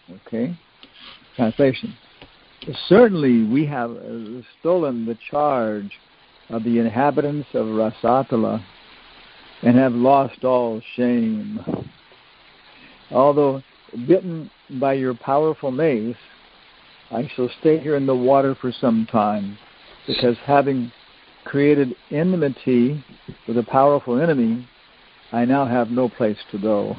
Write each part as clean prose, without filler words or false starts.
Okay? Translation. Certainly we have stolen the charge of the inhabitants of Rasatala and have lost all shame. Although bitten by your powerful mace, I shall stay here in the water for some time, because having created enmity with a powerful enemy, I now have no place to go.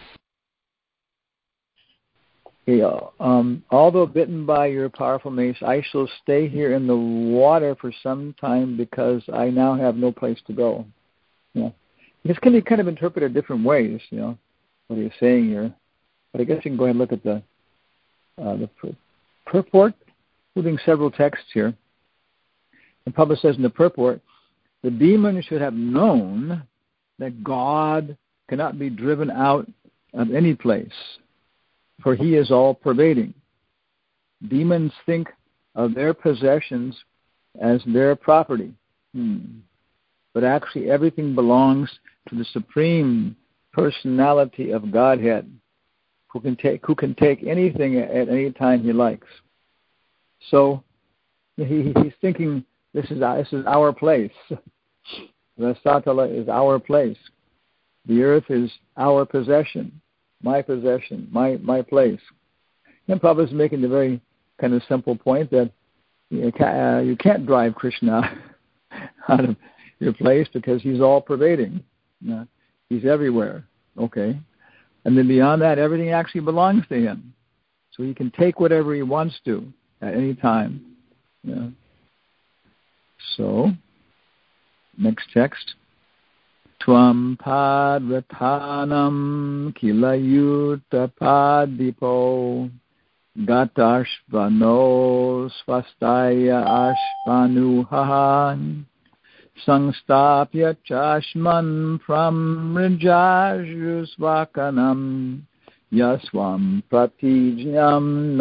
Okay, although bitten by your powerful mace, I shall stay here in the water for some time because I now have no place to go. Yeah. This can be kind of interpreted different ways, what he's saying here. But I guess you can go ahead and look at the purport, including several texts here. And Prabhupada says in the purport, the demon should have known that God cannot be driven out of any place, for he is all-pervading. Demons think of their possessions as their property. But actually everything belongs to the Supreme Personality of Godhead, who can take anything at any time he likes. So he's thinking this is our place. Rasatala is our place. The earth is our possession, my place. And Prabhupada is making the very kind of simple point that you can't drive Krishna out of your place because he's all-pervading. He's everywhere. Okay. And then beyond that, everything actually belongs to him. So he can take whatever he wants to at any time. So, next text. Tvam padvatanam kilayuta padipo gatashvano svastaya ashvanuhahan Sangstapya chashman pramrajajusvakanam yasvam pratijnam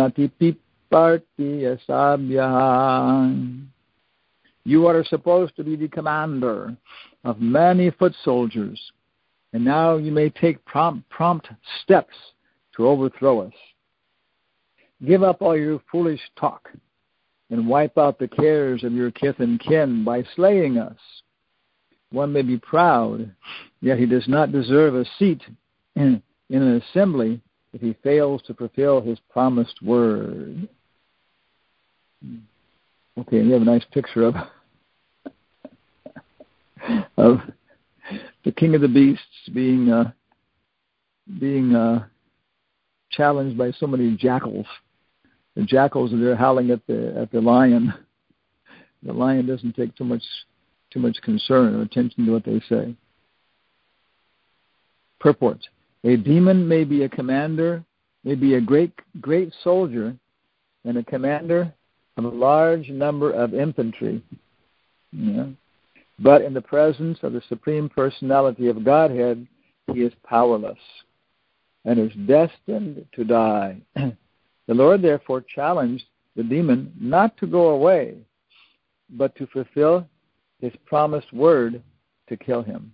natipipartiyasabhyahan. You are supposed to be the commander of many foot soldiers, and now you may take prompt steps to overthrow us. Give up all your foolish talk and wipe out the cares of your kith and kin by slaying us. One may be proud, yet he does not deserve a seat in an assembly if he fails to fulfill his promised word. Okay, and you have a nice picture of the king of the beasts being challenged by so many jackals. The jackals are there howling at the lion. The lion doesn't take too much concern or attention to what they say. Purport: a demon may be a commander, may be a great soldier, and a commander of a large number of infantry. But in the presence of the Supreme Personality of Godhead, he is powerless and is destined to die. The Lord therefore challenged the demon not to go away, but to fulfill his promised word to kill him.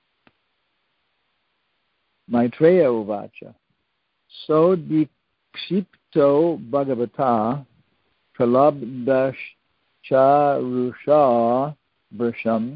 Maitreya Uvacha. So dikshipto bhagavata pralabdascha vrisham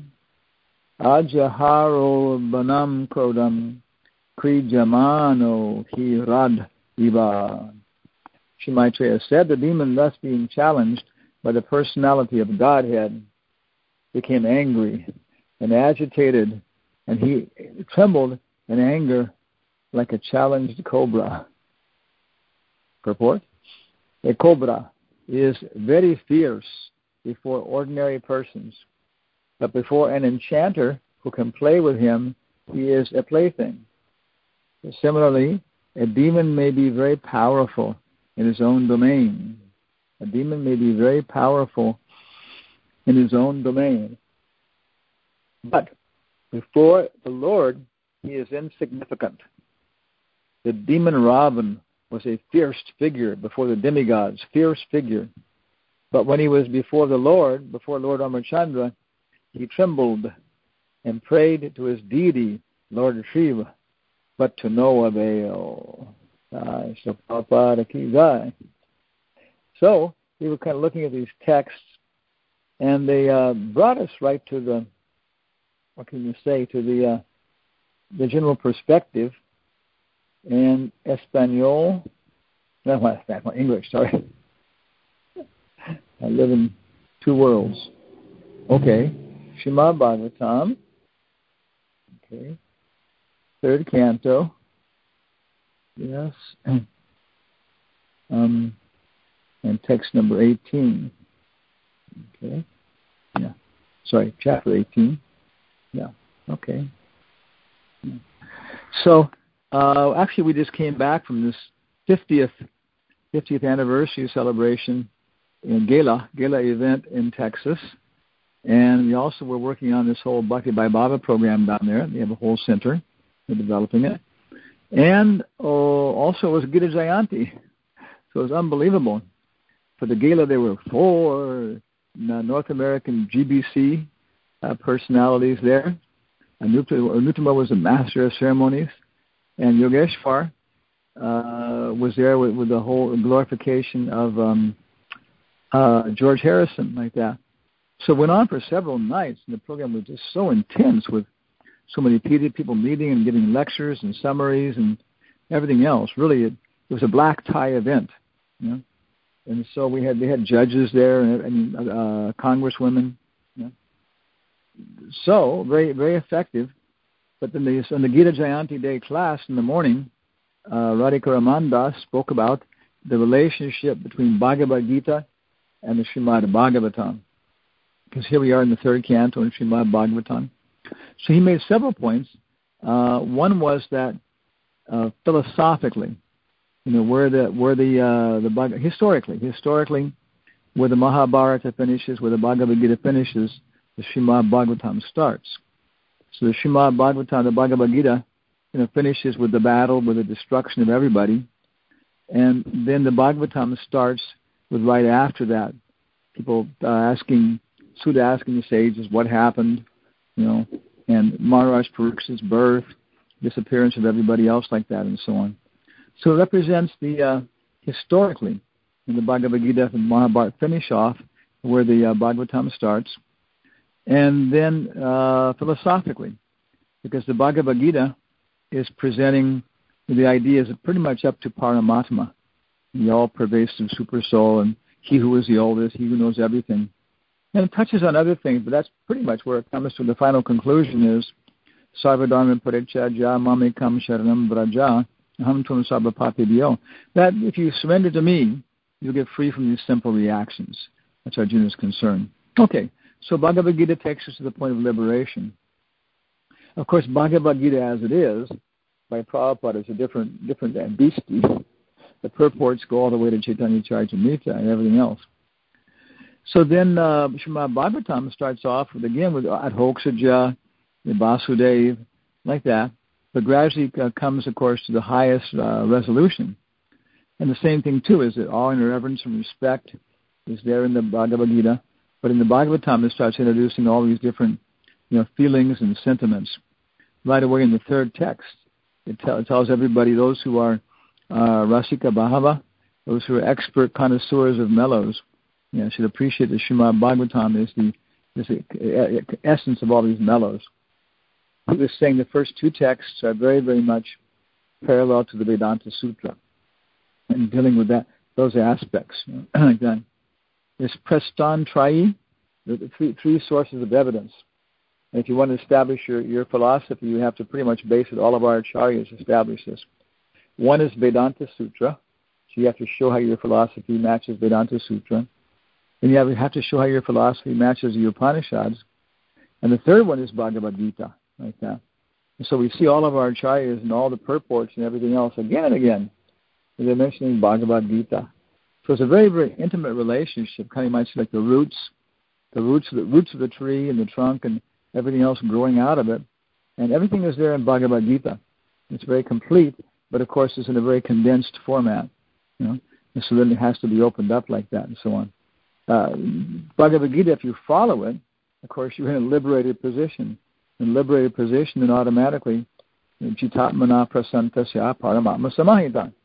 ajaharo banam krodam krijamano hirad iva. Sri Maitreya said, the demon, thus being challenged by the personality of Godhead, became angry and agitated, and he trembled in anger like a challenged cobra. Purport: a cobra is very fierce before ordinary persons, but before an enchanter who can play with him, he is a plaything. Similarly, a demon may be very powerful in his own domain. A demon may be very powerful in his own domain. But before the Lord, he is insignificant. The demon Ravan was a fierce figure before the demigods, fierce figure. But when he was before the Lord, before Lord Amrchandra, he trembled and prayed to his deity, Lord Shiva, but to no avail. So Prabhupada ki jai. So we were kind of looking at these texts, and they brought us right to the, what can you say, to the general perspective. And Espanol, no, that's my English, sorry. I live in two worlds. Okay, Srimad Bhagavatam. Okay, third canto. Yes. And text number 18. Okay. Yeah. Sorry, chapter 18. Yeah. Okay. Yeah. So, actually, we just came back from this 50th anniversary celebration in Gala event in Texas. And we also were working on this whole Bhakti by Baba program down there. They have a whole center. They're developing it. And also it was Gita Jayanti. So it was unbelievable. For the Gala, there were 4 North American GBC personalities there. Anuttama was the master of ceremonies. And Yogeshwar was there with the whole glorification of George Harrison, like that. So it went on for several nights, and the program was just so intense with so many people meeting and giving lectures and summaries and everything else. Really, it was a black tie event, you know. And so they had judges there and congresswomen. You know. So very, very effective. But then on the Gita Jayanti Day class in the morning, Radhika Ramandas spoke about the relationship between Bhagavad Gita and the Srimad Bhagavatam. Because here we are in the third canto in Srimad Bhagavatam. So he made several points. One was that philosophically, you know, where the historically, where the Mahabharata finishes, where the Bhagavad Gita finishes, the Srimad Bhagavatam starts. So the Srimad Bhagavatam, the Bhagavad Gita, you know, finishes with the battle, with the destruction of everybody, and then the Bhagavatam starts with right after that, people asking the sages what happened, you know, and Maharaj Parikshit's birth, disappearance of everybody else like that, and so on. So it represents the historically, in the Bhagavad Gita and Mahabharata finish off where the Bhagavatam starts, and then philosophically, because the Bhagavad Gita is presenting the ideas pretty much up to Paramatma, the all-pervasive super soul, and he who is the oldest, he who knows everything. And it touches on other things, but that's pretty much where it comes to the final conclusion is Sarvadharma Parityajya Mamekam Sharanam Vraja Aham Tvam Sarva Papibhyo. That if you surrender to me, you'll get free from these simple reactions. That's Arjuna's concern. Okay, so Bhagavad Gita takes us to the point of liberation. Of course, Bhagavad Gita as it is, by Prabhupada, is a different beastie. The purports go all the way to Chaitanya Charitamrita and everything else. So then Srimad Bhagavatam starts off with Adhoksaja, Vasudev, like that, but gradually comes, of course, to the highest resolution. And the same thing, too, is that awe and reverence and respect is there in the Bhagavad Gita, but in the Bhagavatam it starts introducing all these different, you know, feelings and sentiments. Right away in the third text, it tells everybody, those who are Rasika Bhava, those who are expert connoisseurs of mellows, you know, should appreciate the Srimad Bhagavatam is the essence of all these mellows. He was saying the first two texts are very, very much parallel to the Vedanta Sutra and dealing with those aspects. You know, like that. There's Prastan Trayi, the three sources of evidence. And if you want to establish your philosophy, you have to pretty much base it. All of our acharyas establish this. One is Vedanta Sutra. So you have to show how your philosophy matches Vedanta Sutra. Then you have to show how your philosophy matches the Upanishads. And the third one is Bhagavad Gita, like that. And so we see all of our acharyas and all the purports and everything else again and again. They're mentioning Bhagavad Gita. So it's a very, very intimate relationship, kind of might say like the roots of the tree and the trunk and everything else growing out of it. And everything is there in Bhagavad Gita. It's very complete, but of course it's in a very condensed format. You know? And so then it has to be opened up like that and so on. Bhagavad Gita, if you follow it, of course you're in a liberated position. In liberated position, then automatically, Chitatmana Prasantasya Paramatma Samahita.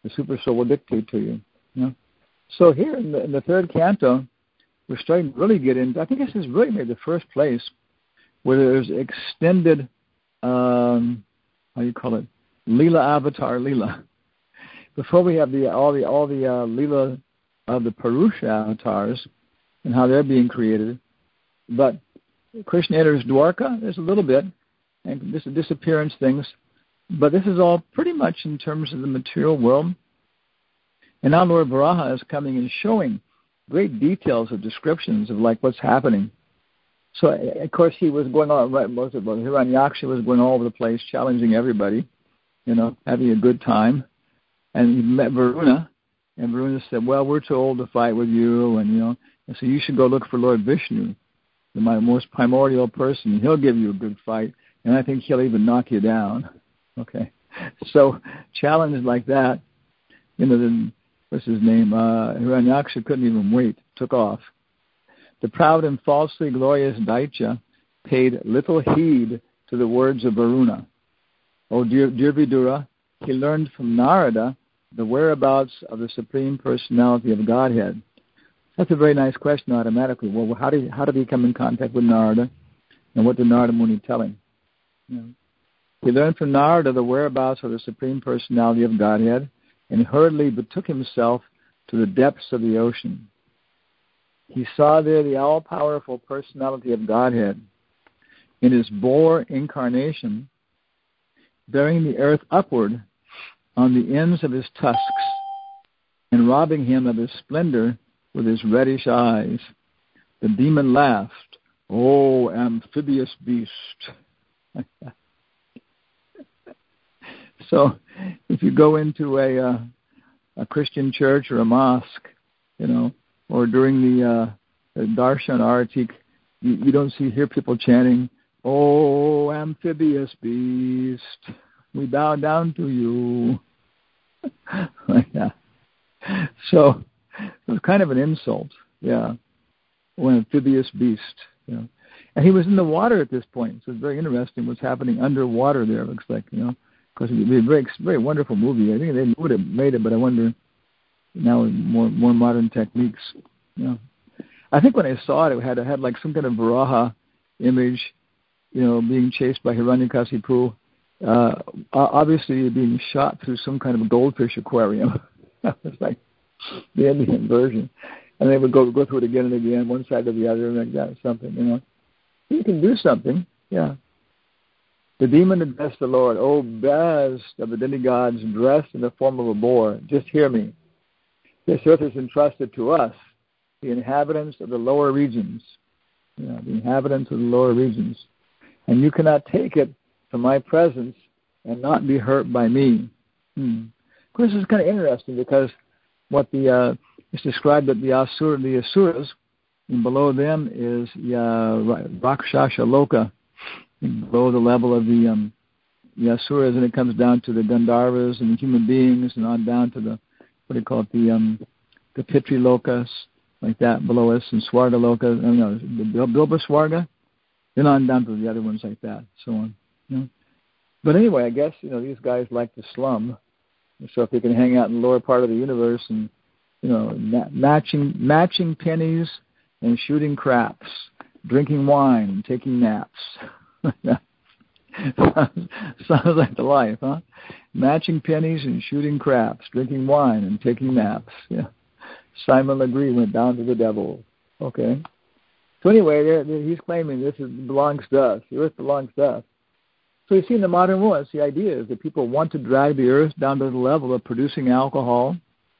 The super soul will dictate to you. You know? So here in the third canto, we're starting to really get into, I think this is really maybe the first place where there's extended, how do you call it, Leela avatar Leela. Before we have all the Leela of the Purusha avatars and how they're being created. But Krishna enters Dwarka, there's a little bit, and this disappearance things. But this is all pretty much in terms of the material world. And now Lord Varaha is coming and showing great details of descriptions of like what's happening. So, of course, he was going on, right, most of it. Hiranyaksha was going all over the place, challenging everybody, you know, having a good time. And he met Varuna, and Varuna said, well, we're too old to fight with you, and, you know, and so you should go look for Lord Vishnu, my most primordial person. He'll give you a good fight, and I think he'll even knock you down. Okay. So, challenges like that, you know, then, what's his name? Hiranyaksha couldn't even wait, took off. The proud and falsely glorious Daitya paid little heed to the words of Varuna. O dear Vidura, he learned from Narada the whereabouts of the Supreme Personality of Godhead. That's a very nice question automatically. Well, how did he come in contact with Narada, and what did Narada Muni tell him? You know, he learned from Narada the whereabouts of the Supreme Personality of Godhead, and hurriedly betook himself to the depths of the ocean. He saw there the all-powerful personality of Godhead in his boar incarnation, bearing the earth upward on the ends of his tusks, and robbing him of his splendor with his reddish eyes. The demon laughed, "O amphibious beast." So, if you go into a Christian church or a mosque, you know, or during the Darshan Aratik, you don't hear people chanting, "Oh, amphibious beast, we bow down to you." Like that. So it was kind of an insult, yeah. Oh, amphibious beast, you know. And he was in the water at this point, so it's very interesting what's happening underwater there. It looks like, you know, because it would be a very, very wonderful movie. I think they would have made it, but I wonder now with more modern techniques. You know, I think when I saw it, it had like some kind of Varaha image, you know, being chased by Hiranyakasipu, obviously being shot through some kind of a goldfish aquarium. That was like the Indian version, and they would go through it again and again, one side to the other, like that, something. You know, you can do something, yeah. The demon addressed the Lord, "O best of the demigods, dressed in the form of a boar, just hear me. This earth is entrusted to us, the inhabitants of the lower regions." You know, the inhabitants of the lower regions. "And you cannot take it from my presence and not be hurt by me." Of course, it's kind of interesting because what it's described that the Asuras, and below them is Rakshasa Loka, below the level of the Asuras, and it comes down to the Gandharvas and the human beings, and on down to the, what do you call it, the Pitri Lokas, like that below us, and Swarga Loka, the Bilba Swarga, then on down to the other ones like that, so on. You know? But anyway, I guess, you know, these guys like to slum, so if they can hang out in the lower part of the universe and, you know, matching pennies and shooting craps, drinking wine and taking naps. Sounds like the life, huh? Matching pennies and shooting craps, drinking wine and taking naps. Yeah. Simon Legree went down to the devil. Okay. So anyway, he's claiming this belongs to us. The earth belongs to us. So you see, in the modern world, the idea is that people want to drag the earth down to the level of producing alcohol,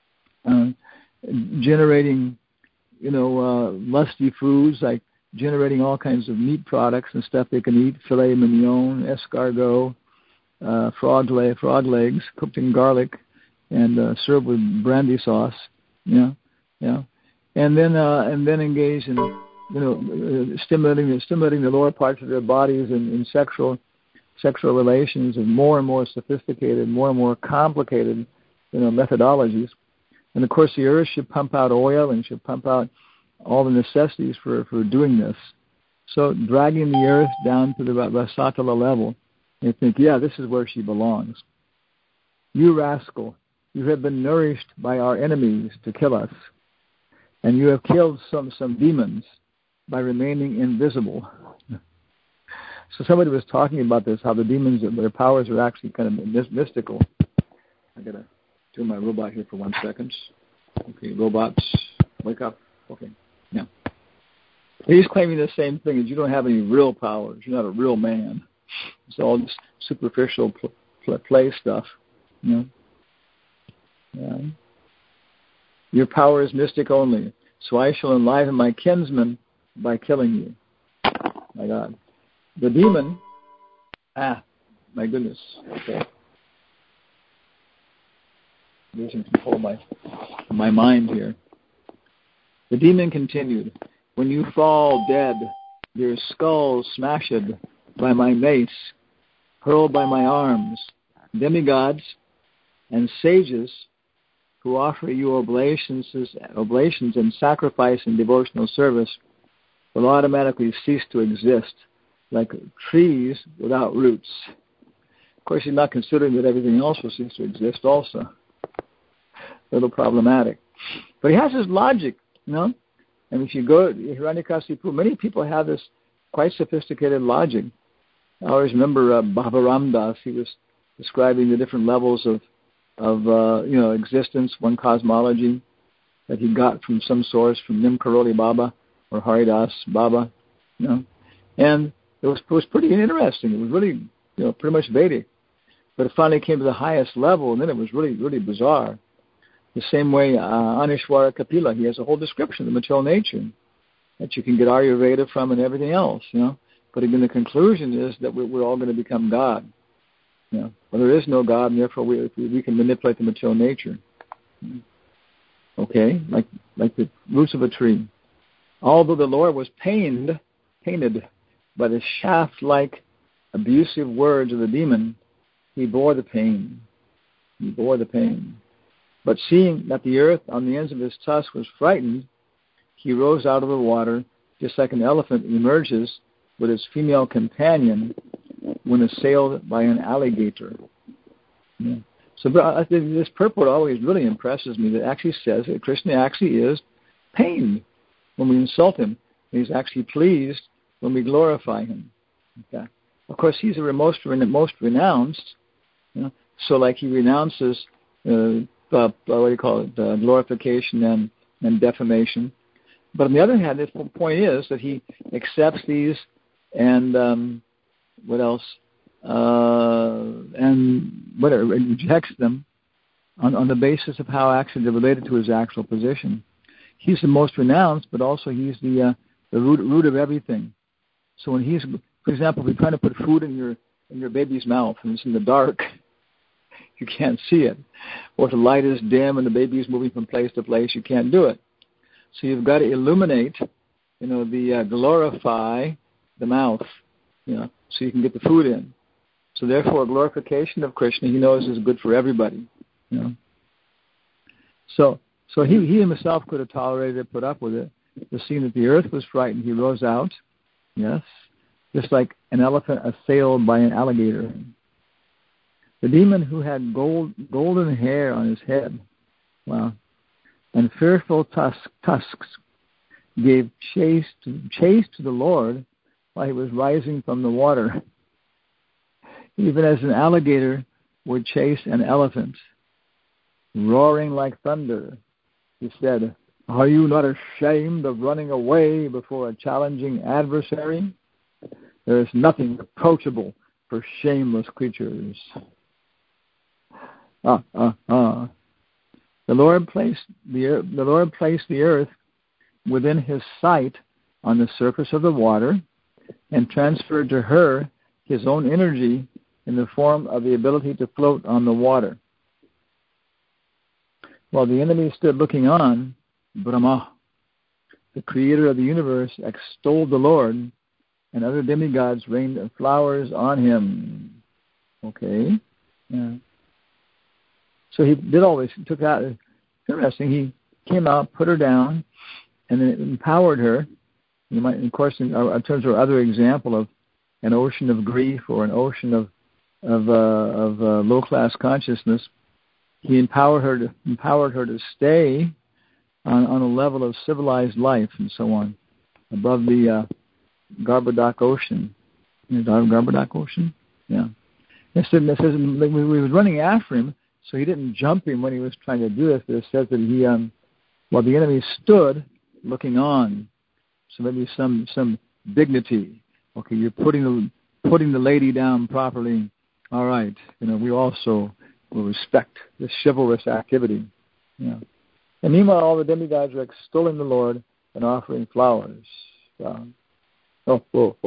generating, you know, lusty foods, like generating all kinds of meat products and stuff they can eat, filet mignon, escargot, frog legs, cooked in garlic, and served with brandy sauce. Yeah, and then engage in, you know, stimulating the lower parts of their bodies in sexual relations and more sophisticated, more and more complicated, you know, methodologies. And of course, the earth should pump out oil and should pump out all the necessities for doing this. So dragging the earth down to the Rasatala level, and think, yeah, this is where she belongs. You rascal, you have been nourished by our enemies to kill us, and you have killed some demons by remaining invisible. So somebody was talking about this, how the demons, their powers are actually kind of mystical. I got to do my robot here for 1 second. Okay, robots, wake up. Okay, now. He's claiming the same thing, as you don't have any real powers. You're not a real man. It's all just superficial play stuff. You know? Yeah. Your power is mystic only, so I shall enliven my kinsmen by killing you. My God. The demon, my goodness. Okay. Losing control of my mind here. The demon continued, when you fall dead, your skull smashed by my mace, hurled by my arms, demigods and sages who offer you oblations and sacrifice and devotional service will automatically cease to exist, like trees without roots. Of course, he's not considering that everything else will cease to exist also. A little problematic. But he has his logic, you know? And if you go to Hiranyakasipu, many people have this quite sophisticated logic. I always remember Baba Ram Das, he was describing the different levels of existence, one cosmology that he got from some source, from Nim Karoli Baba or Haridas Baba, you know. And it was pretty interesting. It was really, pretty much Vedic. But it finally came to the highest level, and then it was really, really bizarre. The same way Anishwara Kapila, he has a whole description of the material nature that you can get Ayurveda from and everything else, you know. But again, the conclusion is that we're all going to become God. You know, well, there is no God, and therefore we can manipulate the material nature. Okay, like the roots of a tree. Although the Lord was pained by the shaft-like abusive words of the demon, he bore the pain. But seeing that the earth on the ends of his tusk was frightened, he rose out of the water, just like an elephant emerges with its female companion when assailed by an alligator. Yeah. So this purport always really impresses me. That actually says that Krishna actually is pained when we insult him. He's actually pleased when we glorify him. Okay. Of course, he's the most renounced. So like he renounces glorification and defamation. But on the other hand, the point is that he accepts these and what else? Rejects them on the basis of how actually they're related to his actual position. He's the most renounced, but also he's the root of everything. So when he's, for example, if you're trying to put food in your baby's mouth and it's in the dark, you can't see it. Or if the light is dim and the baby is moving from place to place, you can't do it. So you've got to illuminate, glorify the mouth, so you can get the food in. So therefore, glorification of Krishna, he knows, is good for everybody. So he himself could have tolerated it, put up with it. The scene that the earth was frightened, he rose out, yes, just like an elephant assailed by an alligator. The demon who had golden hair on his head, and fearful tusks, gave chase to the Lord while he was rising from the water, even as an alligator would chase an elephant. Roaring like thunder, he said, "Are you not ashamed of running away before a challenging adversary? There is nothing reproachable for shameless creatures." The Lord placed the earth within his sight on the surface of the water and transferred to her his own energy in the form of the ability to float on the water. While the enemy stood looking on, Brahma, the creator of the universe, extolled the Lord, and other demigods rained flowers on him. Okay? Yeah. So he did all this. He took that. It's interesting. He came out, put her down, and then empowered her. You might, of course, in terms of other example of an ocean of grief or an ocean of low-class consciousness, He empowered her to stay on a level of civilized life and so on, above the Garbhodak Ocean. You know, Garbhodak Ocean? Yeah. It says we was running after him, so he didn't jump him when he was trying to do this. But it says that he, while the enemy stood looking on, so maybe some dignity. Okay, you're putting the lady down properly. All right, you know, we also will respect this chivalrous activity. Yeah. And meanwhile, all the demigods are extolling the Lord and offering flowers. The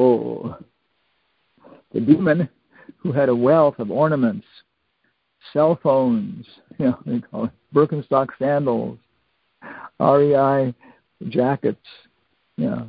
demon who had a wealth of ornaments, cell phones, you know, they call it Birkenstock sandals, REI jackets, yeah,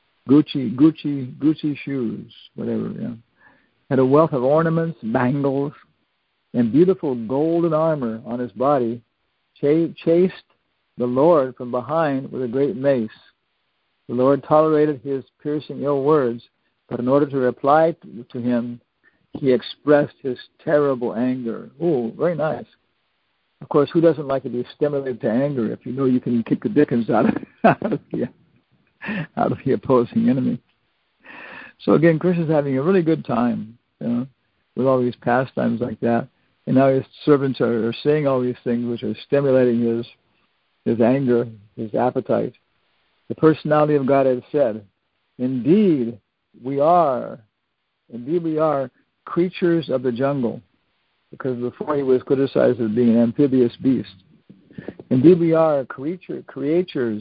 Gucci shoes, whatever, yeah. Had a wealth of ornaments, bangles, and beautiful golden armor on his body, chased the Lord from behind with a great mace. The Lord tolerated his piercing ill words, but in order to reply to him, he expressed his terrible anger. Oh, very nice. Of course, who doesn't like to be stimulated to anger if you know you can kick the dickens out of the opposing enemy? So again, Krishna's having a really good time, you know, with all these pastimes like that. And now his servants are saying all these things which are stimulating his anger, his appetite. The personality of God has said, Indeed we are creatures of the jungle, because before he was criticized as being an amphibious beast. Indeed we are creations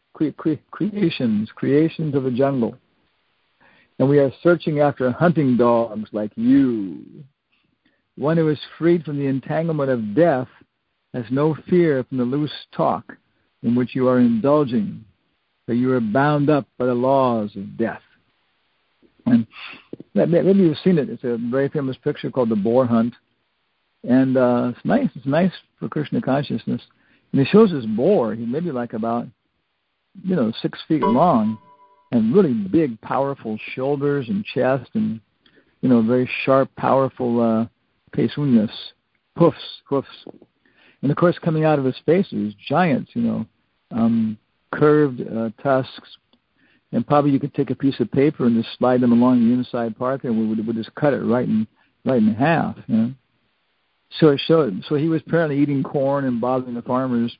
of the jungle. And we are searching after hunting dogs like you. One who is freed from the entanglement of death has no fear from the loose talk in which you are indulging, for you are bound up by the laws of death. And maybe you've seen it. It's a very famous picture called The Boar Hunt. And it's nice. It's nice for Krishna consciousness. And he shows this boar. He may be like about, 6 feet long, and really big, powerful shoulders and chest, and, very sharp, powerful pezuñas, hoofs. And, of course, coming out of his face are these giants, curved tusks. And probably you could take a piece of paper and just slide them along the inside part there, and we would just cut it right in half. So it showed. So he was apparently eating corn and bothering the farmers.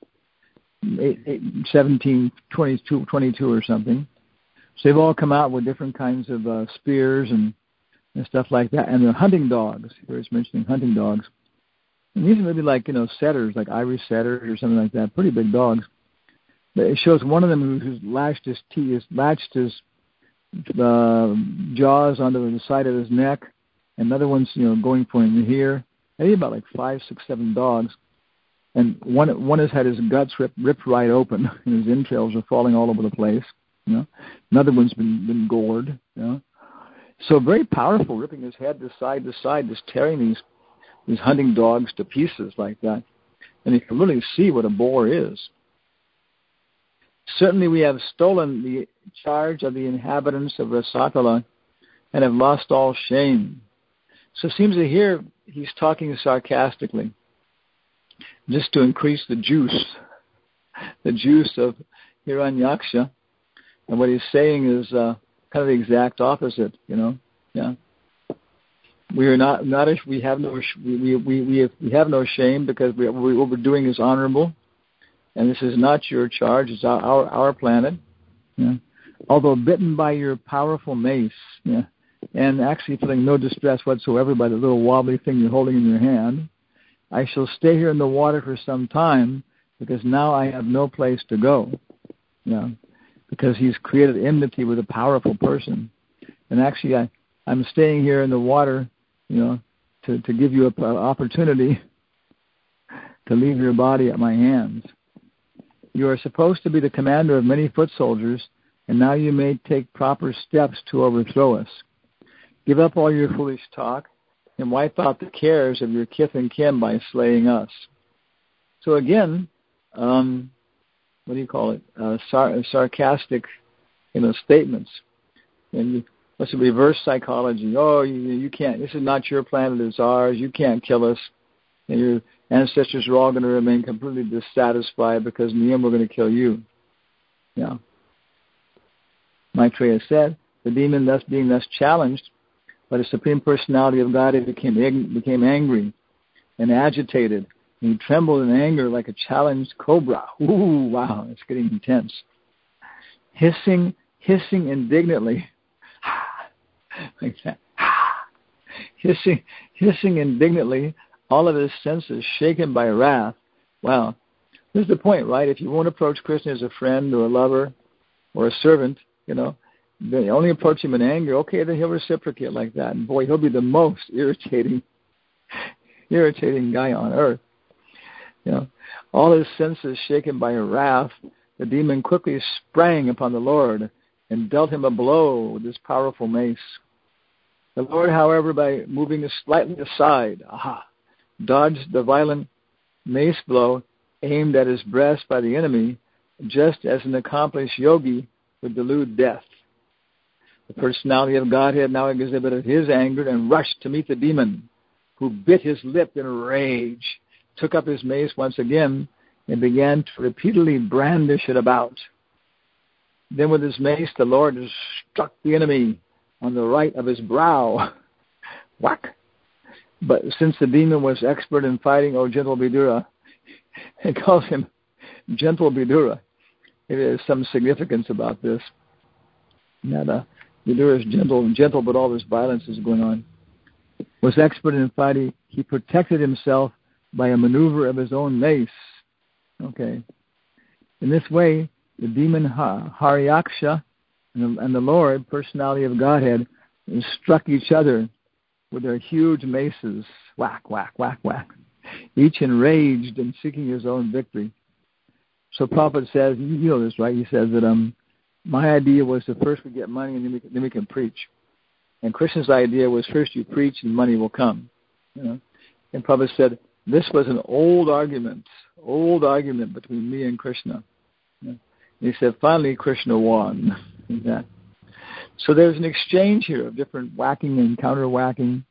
1722 or something. So they've all come out with different kinds of spears and stuff like that. And they're hunting dogs. Here it's mentioning hunting dogs. And these are maybe like, setters, like Irish setters or something like that, pretty big dogs. But it shows one of them who's latched his jaws onto the side of his neck. Another one's, going for him here. Maybe about like 5, 6, 7 dogs. And one has had his guts ripped right open, and his entrails are falling all over the place. Another one's been gored. So very powerful, ripping his head to side, just tearing these hunting dogs to pieces like that. And you can really see what a boar is. Certainly we have stolen the charge of the inhabitants of Rasatala and have lost all shame. So it seems that here he's talking sarcastically, just to increase the juice of Hiranyaksha. And what he's saying is kind of the exact opposite, Yeah. We are we have no shame, because what we're doing is honorable, and this is not your charge. It's our planet. Yeah. Although bitten by your powerful mace, yeah, and actually feeling no distress whatsoever by the little wobbly thing you're holding in your hand, I shall stay here in the water for some time, because now I have no place to go. Because he's created enmity with a powerful person. And actually I'm staying here in the water, to give you an opportunity to leave your body at my hands. You are supposed to be the commander of many foot soldiers, and now you may take proper steps to overthrow us. Give up all your foolish talk, and wipe out the cares of your kith and kin by slaying us. So again, sarcastic, statements. And what's reverse psychology? Oh, you can't. This is not your planet; it's ours. You can't kill us. And ancestors are all going to remain completely dissatisfied because in the end we're going to kill you. Yeah. Maitreya said, the demon being thus challenged by the Supreme Personality of God, it became angry and agitated. And he trembled in anger like a challenged cobra. Ooh, wow, it's getting intense. Hissing indignantly. Like that. Hissing indignantly, all of his senses shaken by wrath. Wow. This is the point, right? If you won't approach Krishna as a friend or a lover or a servant, then only approach him in anger, okay, then he'll reciprocate like that. And boy, he'll be the most irritating guy on earth. All his senses shaken by wrath, the demon quickly sprang upon the Lord and dealt him a blow with his powerful mace. The Lord, however, by moving slightly aside, dodged the violent mace blow aimed at his breast by the enemy, just as an accomplished yogi would delude death. The personality of Godhead now exhibited his anger and rushed to meet the demon, who bit his lip in rage, took up his mace once again, and began to repeatedly brandish it about. Then with his mace, the Lord struck the enemy on the right of his brow. Whack! But since the demon was expert in fighting, O gentle Vidura, it calls him gentle Vidura. There is some significance about this. That Vidura is gentle, but all this violence is going on. Was expert in fighting. He protected himself by a maneuver of his own mace. Okay. In this way, the demon Haryaksha and the Lord, personality of Godhead, struck each other with their huge maces. Whack, whack, whack, whack. Each enraged and seeking his own victory. So Prabhupada says, you know this, right? He says that my idea was that first we get money and then we can preach. And Krishna's idea was first you preach and money will come. And Prabhupada said, this was an old argument between me and Krishna. And he said, finally Krishna won. So there's an exchange here of different whacking and counter-whacking.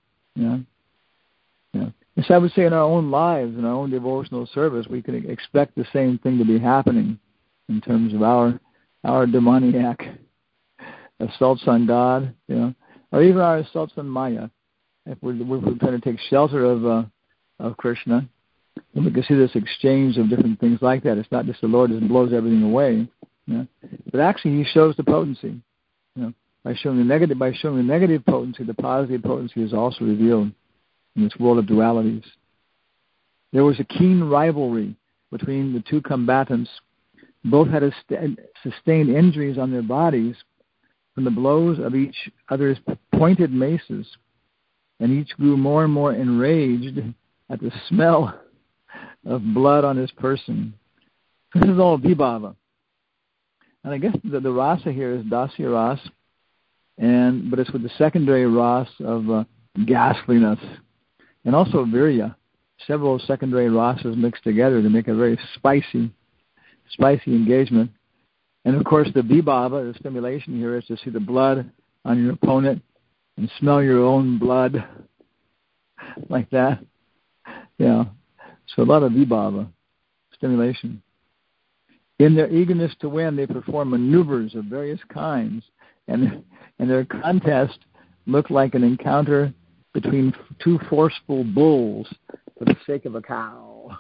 So I would say in our own lives, in our own devotional service, we can expect the same thing to be happening in terms of our demoniac assaults on God, or even our assaults on Maya. If we're trying to take shelter of Krishna, and we can see this exchange of different things like that. It's not just the Lord just blows everything away, but actually He shows the potency. By showing the negative potency, the positive potency is also revealed in this world of dualities. There was a keen rivalry between the two combatants. Both had sustained injuries on their bodies from the blows of each other's pointed maces, and each grew more and more enraged at the smell of blood on his person. This is all vibhava. And I guess the rasa here is dasya ras, but it's with the secondary ras of ghastliness, and also virya. Several secondary rasas mixed together to make a very spicy engagement. And of course the vibhava, the stimulation here, is to see the blood on your opponent and smell your own blood like that. So a lot of vibhava, stimulation. In their eagerness to win, they perform maneuvers of various kinds, and their contest looked like an encounter between two forceful bulls for the sake of a cow.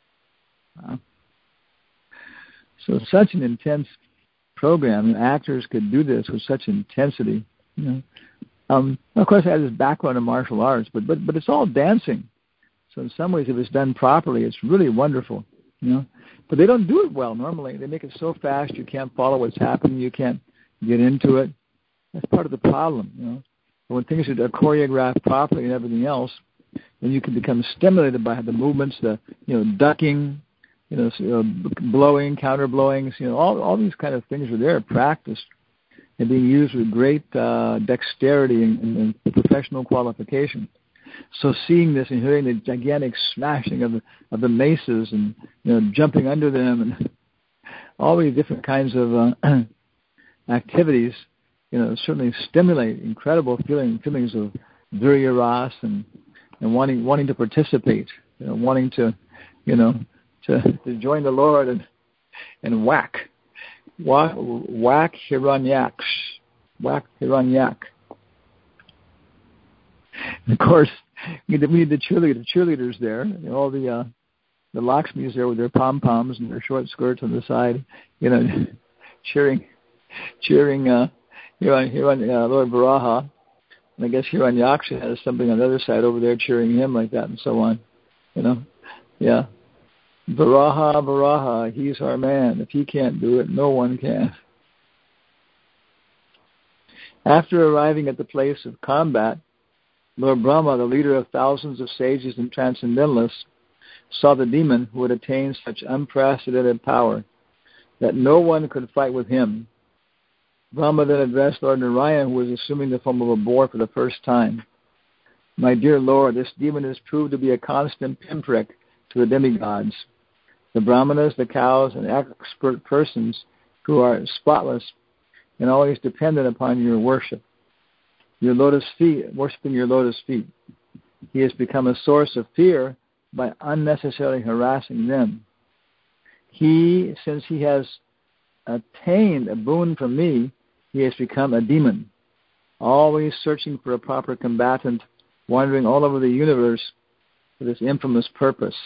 So such an intense program, and actors could do this with such intensity. Of course, I had this background in martial arts, but it's all dancing. So in some ways, if it's done properly, it's really wonderful. But they don't do it well normally. They make it so fast you can't follow what's happening. You can't get into it. That's part of the problem. But when things are choreographed properly and everything else, then you can become stimulated by the movements, the ducking, blowing, counter blowing. All these kind of things are there, practiced, and being used with great dexterity and professional qualification. So seeing this and hearing the gigantic smashing of the maces and jumping under them and all these different kinds of activities, certainly stimulate incredible feelings of virya ras and wanting to participate, wanting to to join the Lord and whack Hiranyaks, whack Hiranyak. And of course, we need the cheerleaders there, all the Lakshmis there with their pom poms and their short skirts on the side, cheering Lord Varaha. And I guess Hiranyaksha has something on the other side over there cheering him like that and so on. Yeah. Varaha, he's our man. If he can't do it, no one can. After arriving at the place of combat, Lord Brahma, the leader of thousands of sages and transcendentalists, saw the demon who had attained such unprecedented power that no one could fight with him. Brahma then addressed Lord Narayan, who was assuming the form of a boar for the first time. My dear Lord, this demon has proved to be a constant pinprick to the demigods, the brahmanas, the cows, and expert persons who are spotless and always dependent upon your worship. Worshipping your lotus feet. He has become a source of fear by unnecessarily harassing them. Since he has attained a boon from me, he has become a demon, always searching for a proper combatant, wandering all over the universe for this infamous purpose.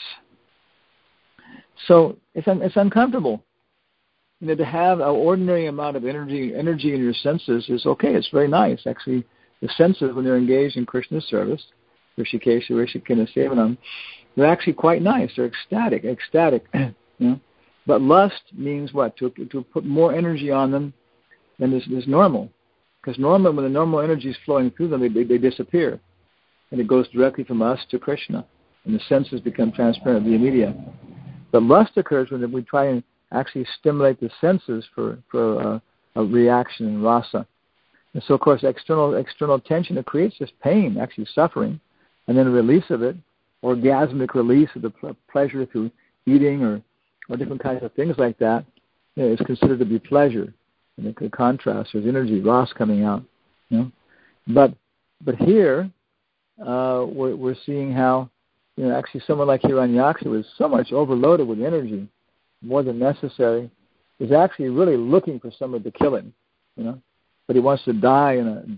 So it's uncomfortable. To have an ordinary amount of energy in your senses is okay. It's very nice. Actually, the senses, when they're engaged in Krishna's service, Rishikesha, Rishikena Sevanam, they're actually quite nice. They're ecstatic. But lust means what? To put more energy on them than is normal. Because normally, when the normal energy is flowing through them, they disappear. And it goes directly from us to Krishna. And the senses become transparent via media. But lust occurs when we try and actually stimulate the senses for a reaction in rasa. And so, of course, external tension, it creates this pain, actually suffering, and then a release of it, orgasmic release of the pleasure through eating or different kinds of things like that, is considered to be pleasure. And the contrast, there's energy, rasa coming out. But here, we're seeing how, actually someone like Hiranyaksha was so much overloaded with energy, more than necessary, is actually really looking for someone to kill him, But he wants to die in an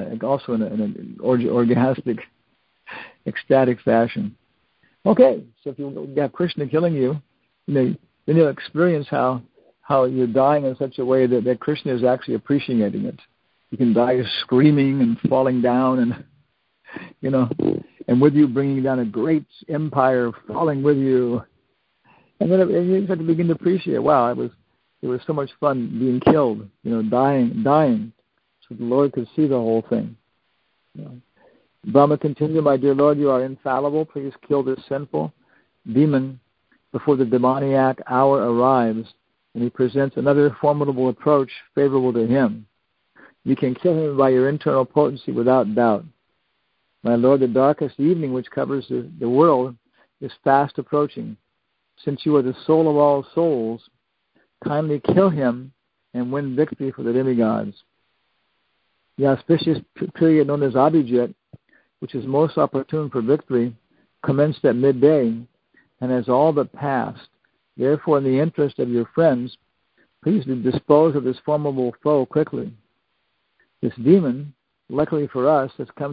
orgasmic, ecstatic fashion. Okay, so if you have Krishna killing you, then you'll experience how you're dying in such a way that Krishna is actually appreciating it. You can die screaming and falling down, and and with you bringing down a great empire, falling with you, and then you have to begin to appreciate. Wow, it was so much fun being killed, dying, so the Lord could see the whole thing. Brahma continued, my dear Lord, you are infallible. Please kill this sinful demon before the demoniac hour arrives, and he presents another formidable approach favorable to him. You can kill him by your internal potency without doubt. My Lord, the darkest evening which covers the world is fast approaching. Since you are the soul of all souls, kindly kill him and win victory for the demigods. The auspicious period known as Abhijit, which is most opportune for victory, commenced at midday and has all but passed. Therefore, in the interest of your friends, please dispose of this formidable foe quickly. This demon, luckily for us, has come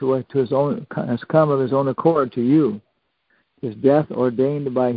of his own accord to you. His death ordained by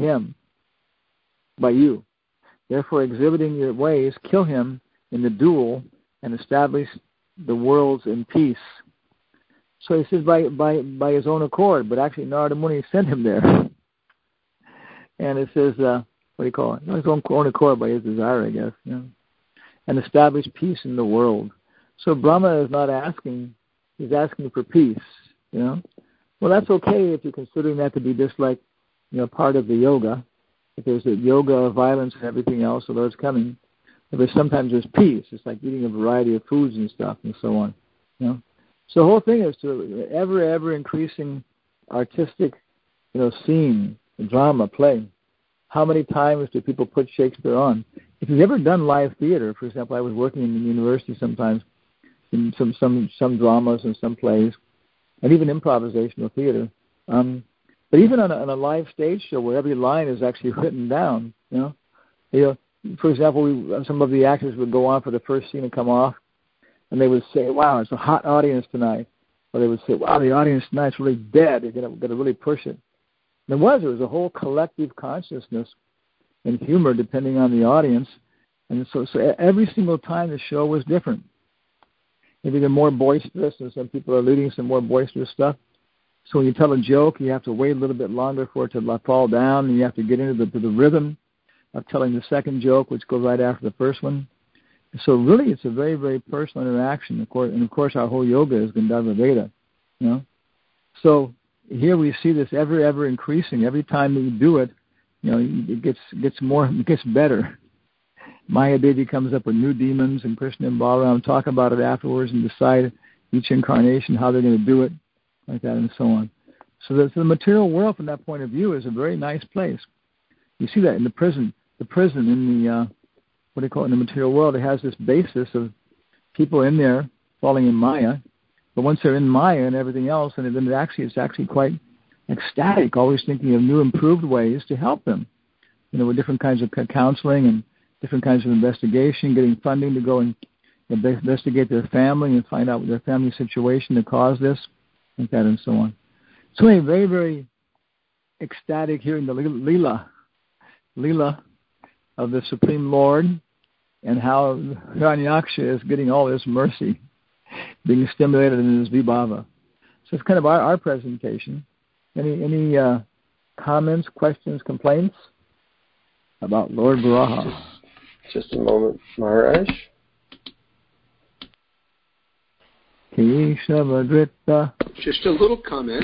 you. Therefore, exhibiting your ways, kill him in the duel and establish the worlds in peace. So he says by his own accord, but actually Narada Muni sent him there. And it says, what do you call it? His own accord, by his desire, I guess. And establish peace in the world. So Brahma is not asking, he's asking for peace, Well, that's okay if you're considering that to be just like, part of the yoga. If there's the yoga of violence and everything else, the Lord's coming. But sometimes there's peace. It's like eating a variety of foods and stuff and so on, So the whole thing is to ever increasing artistic, scene, drama, play. How many times do people put Shakespeare on? If you've ever done live theater, for example, I was working in the university sometimes, in some dramas and some plays, and even improvisational theater. But even on a live stage show where every line is actually written down, for example, some of the actors would go on for the first scene and come off, and they would say, "Wow, it's a hot audience tonight," or they would say, "Wow, the audience tonight's really dead. They're going to really push it." There was a whole collective consciousness and humor depending on the audience, and so every single time the show was different. Maybe they're more boisterous, and some people are leading some more boisterous stuff. So when you tell a joke, you have to wait a little bit longer for it to fall down, and you have to get into the rhythm of telling the second joke, which goes right after the first one. So really, it's a very, very personal interaction. Of course, our whole yoga is Gandharva Veda. So here we see this ever increasing. Every time that you do it, it gets better. Maya Devi comes up with new demons, and Krishna and Balaram talk about it afterwards and decide each incarnation how they're going to do it, like that, and so on. So the material world, from that point of view, is a very nice place. You see that in the prison. The prison in the in the material world, it has this basis of people in there falling in Maya. But once they're in Maya and everything else, and then it's actually quite ecstatic, always thinking of new, improved ways to help them. With different kinds of counseling and different kinds of investigation, getting funding to go and investigate their family and find out their family situation that caused this, like that, and so on. So anyway, very, very ecstatic hearing the Leela of the Supreme Lord and how Hiranyaksha is getting all this mercy, being stimulated in his vibhava. So it's kind of our presentation. Any comments, questions, complaints about Lord Varaha? Just a moment, Maharaj. Just a little comment.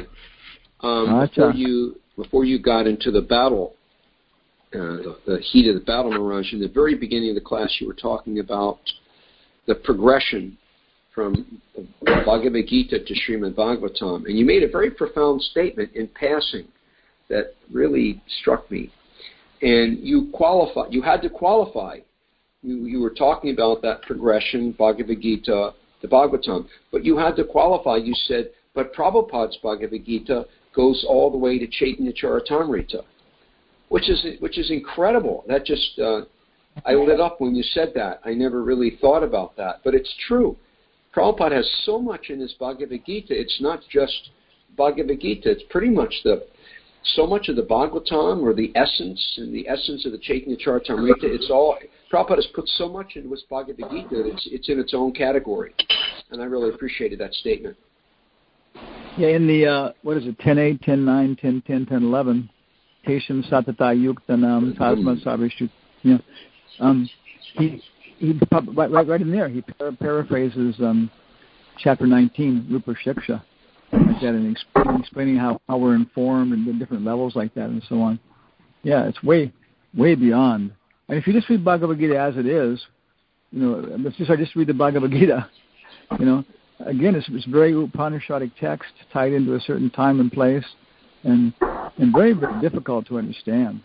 Before you got into the battle, the heat of the battle, Maharaj, in the very beginning of the class, you were talking about the progression from Bhagavad Gita to Srimad Bhagavatam, and you made a very profound statement in passing that really struck me. And you had to qualify. You were talking about that progression, Bhagavad Gita to Bhagavatam, but you had to qualify. You said, but Prabhupada's Bhagavad Gita goes all the way to Chaitanya Charitamrita, which is incredible. That just I lit up when you said that. I never really thought about that, but it's true. Prabhupada has so much in his Bhagavad Gita. It's not just Bhagavad Gita. It's pretty much so much of the Bhagavatam, or the essence of the Chaitanya Charitamrita. It's all, Prabhupada has put so much into his Bhagavad Gita that it's in its own category. And I really appreciated that statement. Yeah, in the, 10.8, 10.9, 10.10, 10.11, Tesham Satata Yuktanam Tasma Sabhishu, he right in there, he paraphrases chapter 19, Rupa Shiksha, like that, and explaining how we're informed and the different levels like that and so on. Yeah, it's way beyond. And if you just read Bhagavad Gita as it is, just read the Bhagavad Gita, again, it's very Upanishadic text tied into a certain time and place, and very, very difficult to understand.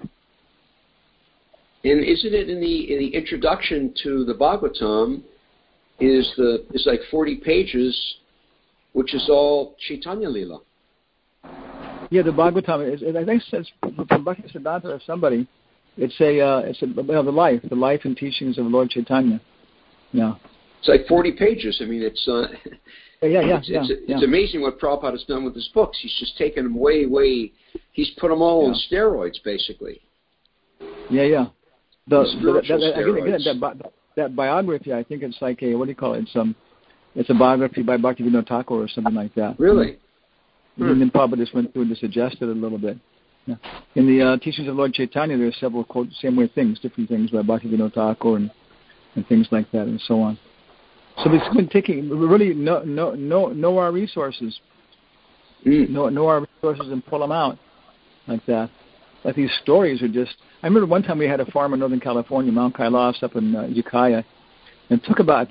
And isn't it in the introduction to the Bhagavatam is like 40 pages, which is all Chaitanya Lila? Yeah, the Bhagavatam. I think it's from Bhaktisiddhanta or somebody. It's the life and teachings of Lord Chaitanya. Yeah. It's like 40 pages. I mean, it's it's amazing what Prabhupada has done with his books. He's just taken them way. He's put them all on steroids, basically. Yeah. That biography, I think it's like it's a biography by Bhaktivinoda Thakur or something like that. Really? And then Prabhupada just went through and just adjusted it a little bit. Yeah. In the teachings of Lord Chaitanya, there are several same way different things by Bhaktivinoda Thakur and things like that and so on. So we've been know our resources. Know our resources and pull them out like that. Like these stories are just... I remember one time we had a farm in Northern California, Mount Kailas up in Ukiah, and it took about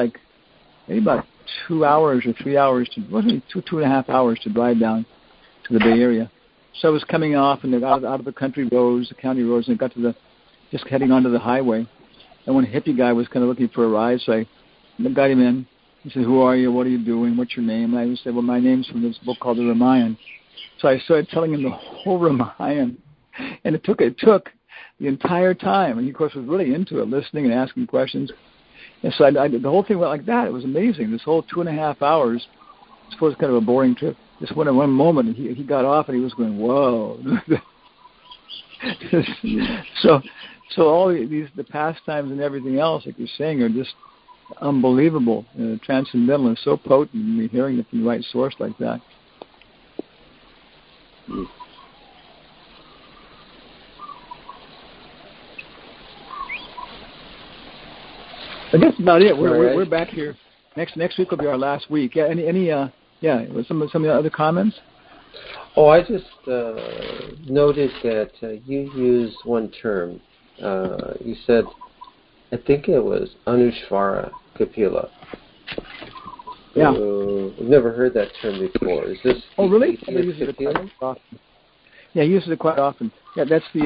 2 hours or 3 hours, wasn't it 2.5 hours to drive down to the Bay Area. So I was coming off and out of the country roads, the county roads, and got to just heading onto the highway. And one hippie guy was kind of looking for a ride, so I got him in. He said, "Who are you? What are you doing? What's your name?" And I said, "Well, my name's from this book called the Ramayana." So I started telling him the whole Ramayana, and it took the entire time. And he, of course, was really into it, listening and asking questions. And so the whole thing went like that. It was amazing. This whole 2.5 hours, I suppose kind of a boring trip, just went in one moment, and he got off, and he was going, whoa. So all these, the pastimes and everything else, like you're saying, are just unbelievable, transcendental, and so potent. I mean, hearing it from the right source like that. I guess about it. We're back here. Next week will be our last week. Yeah. Some of the other comments. Oh, I just noted that you used one term. You said, I think it was Anushvara Kapila. Yeah. I've never heard that term before. Is this? Oh, really? I use it quite often. Yeah, he uses it quite often. Yeah, that's the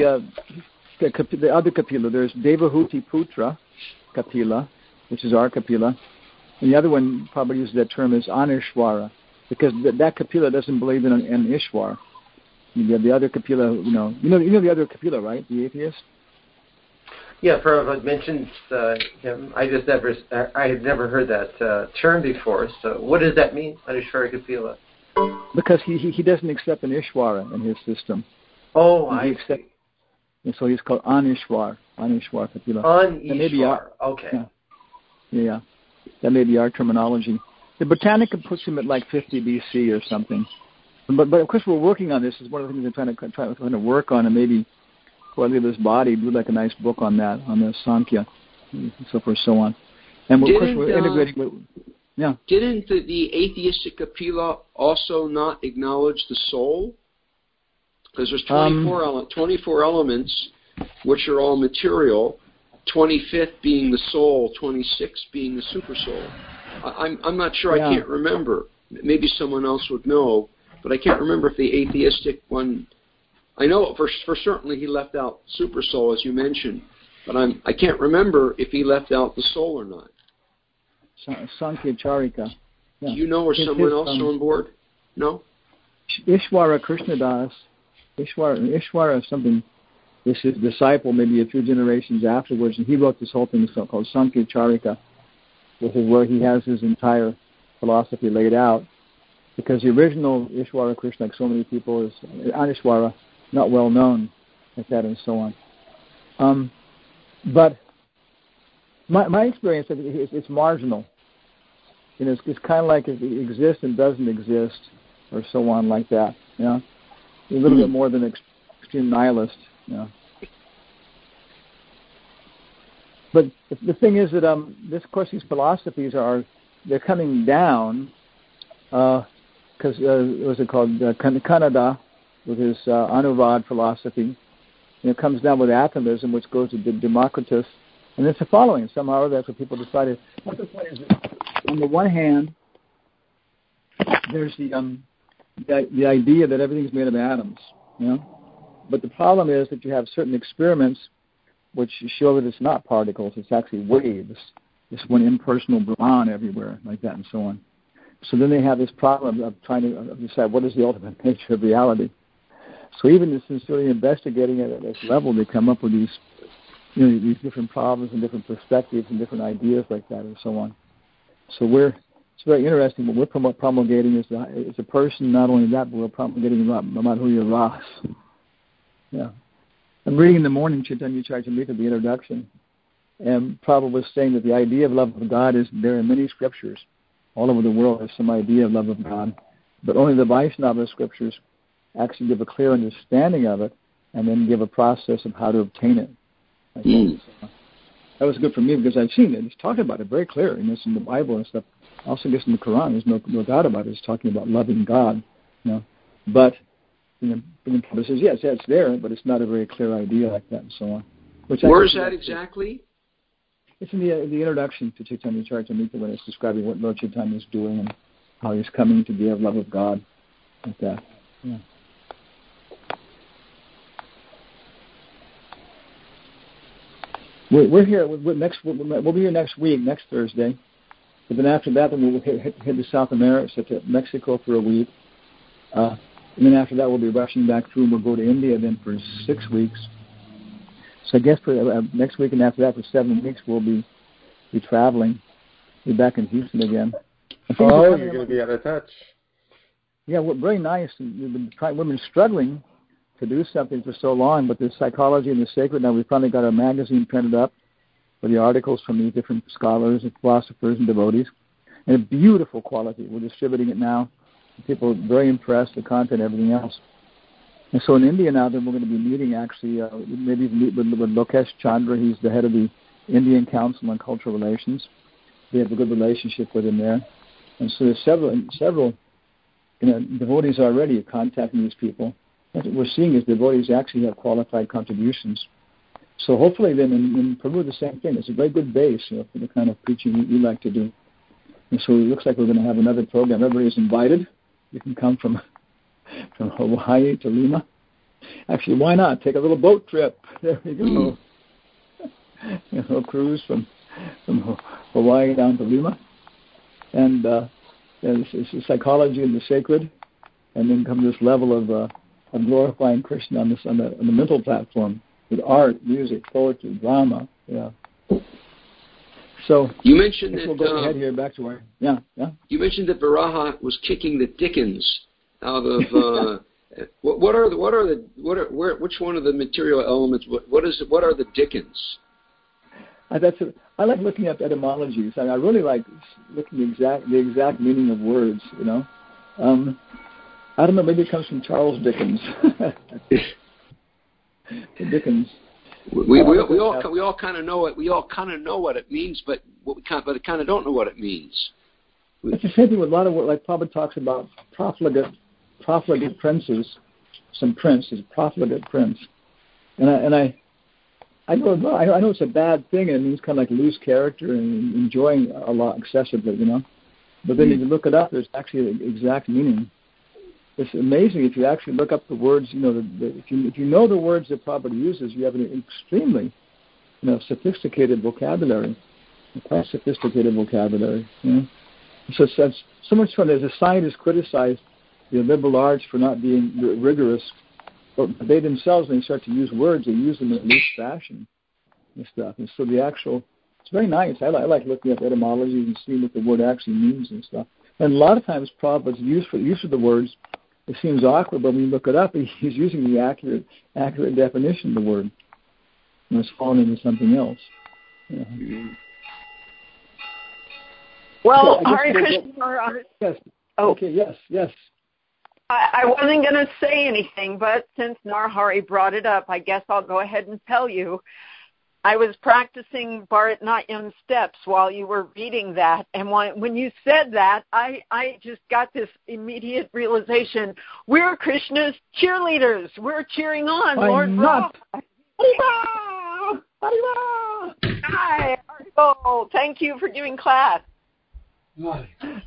other Kapila. There's Devahuti Putra Kapila, which is our Kapila. And the other one probably uses that term as Anushvara, because that Kapila doesn't believe in Ishwar. You have the other Kapila, you know the other Kapila, right? The atheist. Yeah, Prabhupada mentioned him. I had never heard that term before. So, what does that mean, Anushvara Kapila? Because he doesn't accept an Ishwara in his system. Oh, I see. And so he's called Anushwar Kapila. Anishwar. Okay. Yeah. That may be our terminology. The Britannica puts him at like 50 BC or something. But of course we're working on this. It's one of the things we're trying to work on, and maybe before I leave this body, do like a nice book on that, on the Sankhya, and so forth, so on. And of course we're integrating with. Yeah. Didn't the atheistic Kapila also not acknowledge the soul? Because there's 24 elements, which are all material. 25th being the soul, 26th being the super soul. I'm not sure. Yeah. I can't remember. Maybe someone else would know, but I can't remember if the atheistic one. I know for certainly he left out super soul, as you mentioned, but I can't remember if he left out the soul or not. Sankhya Charika. Yeah. Do you know, or someone else on board? No. Ishwara Krishnadas. Ishwara something. This is disciple maybe a few generations afterwards, and he wrote this whole thing called Sankhya Charika, which is where he has his entire philosophy laid out. Because the original Ishwara Krishna, like so many people, is Anishwara, not well known, like that, and so on. But my experience is it's marginal. You know, it's kind of like it exists and doesn't exist, or so on, like that. You know, a little bit more than extreme nihilist. You know. But the thing is that of course, these philosophies they're coming down because what was it called? Kanada, with his Anuvad philosophy, it comes down with atomism, which goes to Democritus, and it's the following. Somehow that's what people decided. What the point is that on the one hand, there's the idea that everything's made of atoms, you know. But the problem is that you have certain experiments which show that it's not particles, it's actually waves. This one impersonal Brahman everywhere, like that, and so on. So then they have this problem of trying to decide what is the ultimate nature of reality. So even in sincerely investigating it at this level, they come up with these different problems and different perspectives and different ideas like that, and so on. So it's very interesting. What we're promulgating is a person. Not only that, but we're promulgating Madhurya Ras. Yeah. I'm reading in the morning Chaitanya Charitamrita, the introduction, and Prabhupada was saying that the idea of love of God is there in many scriptures. All over the world there's some idea of love of God, but only the Vaishnava scriptures actually give a clear understanding of it and then give a process of how to obtain it. That was good for me because I've seen it. It's talking about it very clear, and it's in the Bible and stuff. Also, just in the Quran, there's no doubt about it. It's talking about loving God, you know. But Prabhupada says, yes, it's there, but it's not a very clear idea like that, and so on. Where is that exactly? It's in the introduction to Chaitanya Charitamrita when it's describing what Lord Chaitanya is doing and how he's coming to be of love of God, like that. Yeah. We're here. We'll be here next week, next Thursday. But then after that, then we'll head to South America, to Mexico for a week. And then after that, we'll be rushing back through, and we'll go to India then for 6 weeks. So I guess for next week and after that, for 7 weeks, we'll be traveling. Be back in Houston again. Oh, you're going to be out of touch. Yeah, well, very nice. We've been struggling to do something for so long, but the Psychology and the Sacred, now we finally got our magazine printed up with the articles from these different scholars and philosophers and devotees. And a beautiful quality. We're distributing it now. People are very impressed, the content, everything else. And so in India now, then we're going to be meeting actually, maybe meet with Lokesh Chandra. He's the head of the Indian Council on Cultural Relations. We have a good relationship with him there. And so there's several devotees already contacting these people. What we're seeing is devotees actually have qualified contributions. So hopefully then in Peru, the same thing. It's a very good base for the kind of preaching we like to do. And so it looks like we're going to have another program. Everybody's invited. You can come from Hawaii to Lima. Actually, why not? Take a little boat trip. There we go. A little cruise from Hawaii down to Lima. And it's the Psychology and the Sacred. And then come this level of glorifying Krishna on the mental platform with art, music, poetry, drama. Yeah. So you mentioned that we'll go ahead here back to where. Yeah. You mentioned that Varaha was kicking the dickens out of. Which one of the material elements? What are the dickens? I like looking at etymologies. I really like looking the exact meaning of words. I don't know. Maybe it comes from Charles Dickens. The Dickens. We all kind of know it. We all kind of know what it means, but kind of don't know what it means. It's the same thing with a lot of what, like Prabhupada talks about profligate princes. Some prince is a profligate prince, and I know it's a bad thing, and it means kind of like loose character and enjoying a lot excessively, But then if you look it up, there's actually an exact meaning. It's amazing if you actually look up the words. If you know the words that Prabhupada uses, you have an extremely, sophisticated vocabulary, quite sophisticated vocabulary. So it's so much fun. As a scientist criticized the liberal arts for not being rigorous, but they themselves, when they start to use words, they use them in a loose fashion and stuff. And so it's very nice. I like looking up etymology and seeing what the word actually means and stuff. And a lot of times, Prabhupada's use of the words, it seems awkward, but when you look it up, he's using the accurate definition of the word. It's fallen into something else. Yeah. Well, Hare Krishna. Yes. Oh. Okay. Yes. I wasn't going to say anything, but since Narhari brought it up, I guess I'll go ahead and tell you. I was practicing Bharatanatyam steps while you were reading that, and when you said that, I just got this immediate realization. We're Krishna's cheerleaders. We're cheering on Lord Brahma. Haribo! Haribo! Hi, Haribo. Thank you for doing class. Yeah.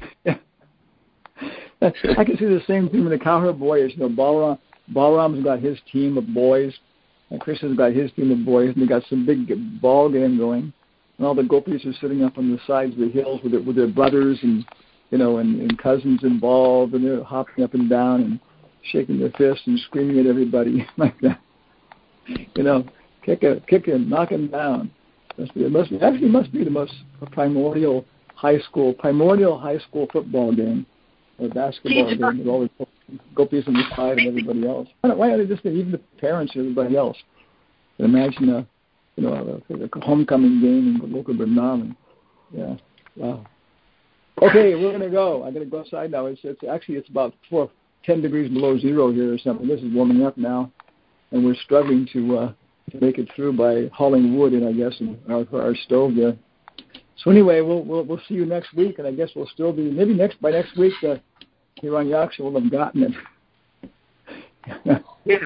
I can see the same thing with the cowherd boys. Balaram's got his team of boys, and Krishna's got his team of boys, and they got some big ball game going. And all the gopis are sitting up on the sides of the hills with their brothers and cousins involved, and they're hopping up and down and shaking their fists and screaming at everybody like that. Kick him, knock him down. It must be the most primordial high school football game. Or basketball game with all the gopis on the side and everybody else. Why don't they just even the parents and everybody else? Imagine a homecoming game in local Vrindavan. Yeah. Wow. Okay, we're gonna go. I'm gonna go outside now. It's about 10 degrees below zero here or something. This is warming up now, and we're struggling to make it through by hauling wood in, I guess, for our stove there. So anyway, we'll see you next week, and I guess we'll still be by next week. Hiranyaksha will have gotten it.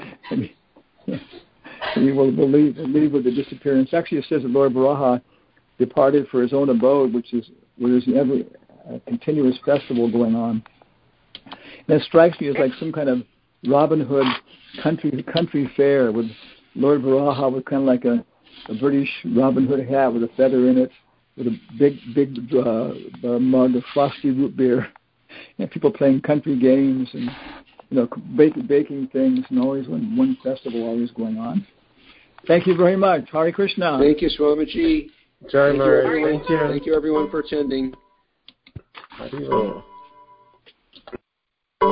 We'll leave with the disappearance. Actually, it says that Lord Varaha departed for his own abode, where there's every continuous festival going on. And it strikes me as like some kind of Robin Hood country fair with Lord Varaha with kind of like a British Robin Hood hat with a feather in it, with a big mug of frosty root beer, and people playing country games, and baking things, and always one festival always going on. Thank you very much. Hare Krishna. Thank you, Swamiji. Thank you. Thank you, everyone, for attending. Hare